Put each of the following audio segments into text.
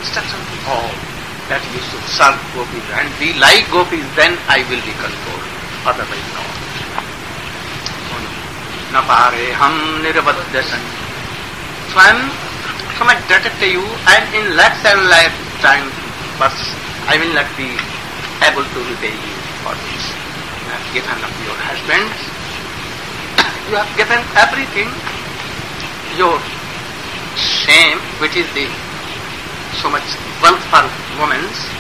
instruction to all that you should serve gopis and be like gopis, then I will be controlled. Otherwise, no. Na pare ham nirvadya san. So I am so much indebted to you, and in lifetime, but I will not be able to repay you for this. You have given up your husband, you have given everything, your shame, which is the so much wealth for women,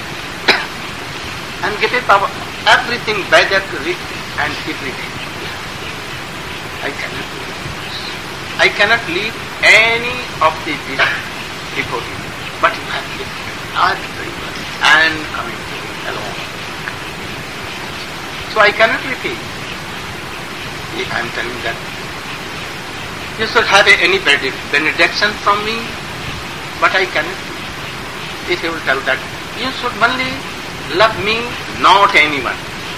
and give it everything better and everything. I cannot do this. I cannot leave any of the devotees, but you have lived everyone and coming to me alone. So I cannot repeat. If I am telling that you should have any benediction from me, but I cannot do. If you will tell that you should only love me, not anyone,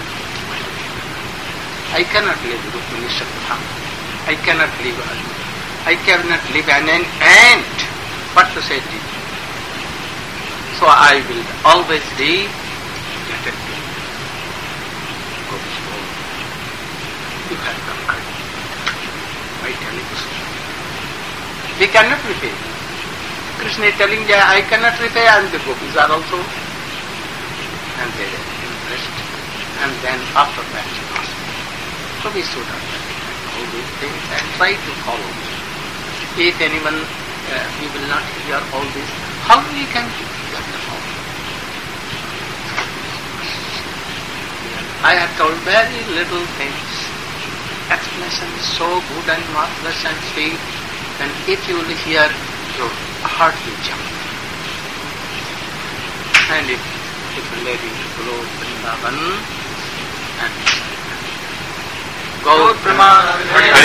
I cannot live Rukmini Satyabhama. I cannot live an ant, but to say this. So I will always be indebted to you. You have conquered by telling us. We cannot repay. Krishna is telling that I cannot repay, and the gopis are also. And they are impressed. And then after that, so we should understand all these things and try to follow. If anyone, we will not hear all this, how we can hear the all? I have told very little things. Explanation is so good and marvelous and sweet, and if you will hear, your heart will jump. And if a lady below Vrindavan and Gaur Pramanam